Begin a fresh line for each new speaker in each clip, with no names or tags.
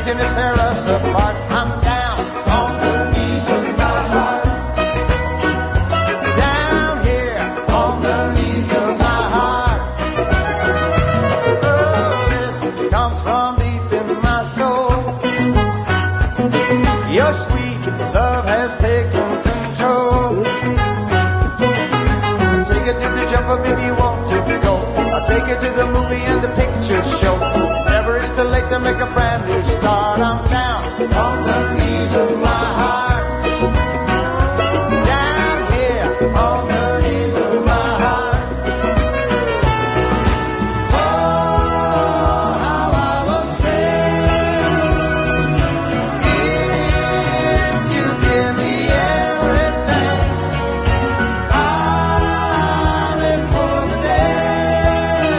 Nothing to tear us apart. I'm down on the knees of my heart. Down here on the knees of my heart. Oh, this comes from deep in my soul. Your sweet love has taken control. Take it to the jumper if you want to go. I'll take it to the movie and the picture show. Never is too late to make a brand new start. I'm down on the knees of my heart. Down here on the knees of my heart. Oh, how I will sing if you give me everything. I live for the day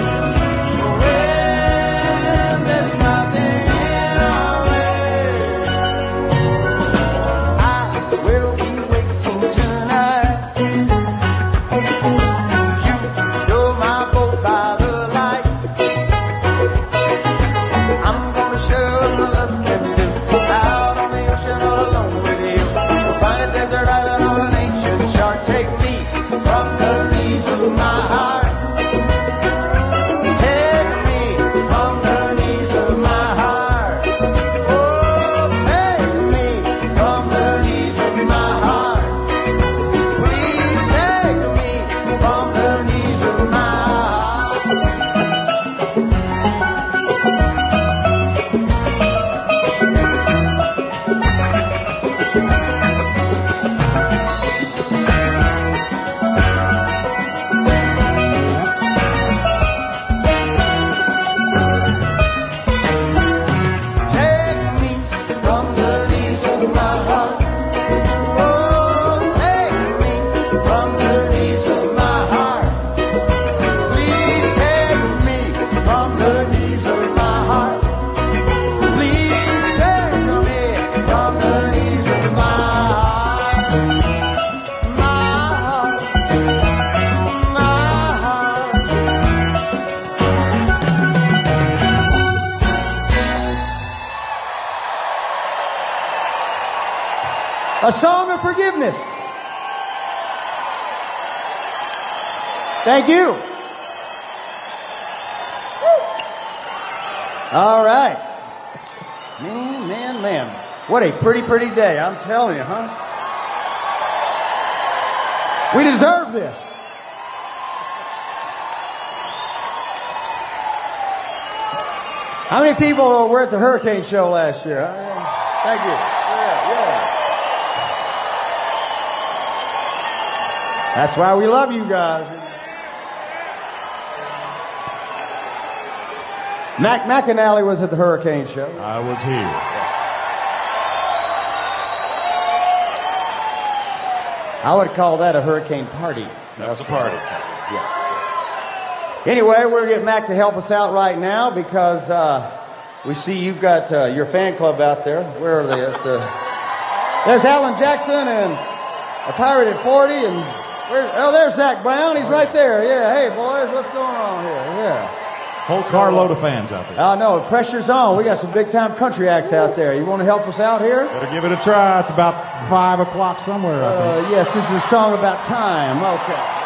when there's nothing in our way. I will be waiting tonight. You know my boat by the light. I'm gonna show my love can do. Out on the ocean all alone with you. We'll find a desert island or an ancient shark. Take me from the knees of my heart. Take me from the knees of my heart. Oh, take me from the knees of my heart. Please take me from the knees of my heart. Take me from the knees of my heart. Oh, take me from the knees of my heart. Please take me from the knees of my heart. Please take me from the knees of my heart. My heart. My heart. A song of forgiveness. Thank you. All right. Man. What a pretty day. I'm telling you, huh? We deserve this. How many people were at the Hurricane Show last year? Thank you. Yeah. That's why we love you guys. Mac McAnally was at the Hurricane Show.
I was here.
I would call that a hurricane party.
That was a party.
Yes. Anyway, we're going to get Mac to help us out right now because we see you've got your fan club out there. Where are they? There's Alan Jackson and a Pirate at 40. And there's Zach Brown. He's right there. Yeah. Hey, boys, what's going on here? Yeah.
Whole carload of fans out there.
Oh, no, pressure's on. We got some big-time country acts out there. You want to help us out here?
Better give it a try. It's about 5 o'clock somewhere, I think.
Yes, this is a song about time. Okay.